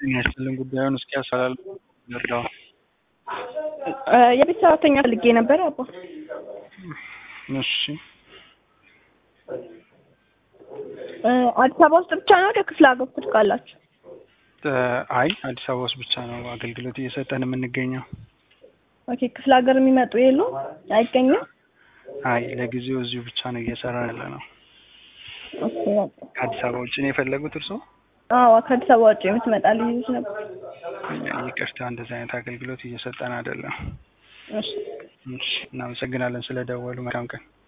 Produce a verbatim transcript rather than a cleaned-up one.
የሚያስፈልግ ጉዳዩን እስኪ ያሳላል ይርዳው። የቤት ሰራተኛ ፈልጌ ነበር አባ። እሺ አዲስ አበባ ውስጥ ብቻ ነው ወደ ክፍለ ሀገር ትልካላችሁ? አይ አዲስ አበባ ውስጥ ብቻ ነው አገልግሎት እየሰጠን የምንገኘው። ኦኬ ክፍለ ሀገር የሚመጡ የሉም? አይገኝም? አይ ለጊዜው እዚሁ ብቻ ነው እየሰራን ያለ ነው። ኦኬ ከአዲስ አበባ ውጭ ነው የፈለጉት እርሶ? አዎ ከአዲስ አበባ ውጭ የምትመጣልኝ ልጅ ነበር። ይቅርታ እንደዚህ አይነት አገልግሎት እየሰጠን አይደለም። እሺ እሺ እናመሰግናለን ስለደወሉ። መልካም ቀን።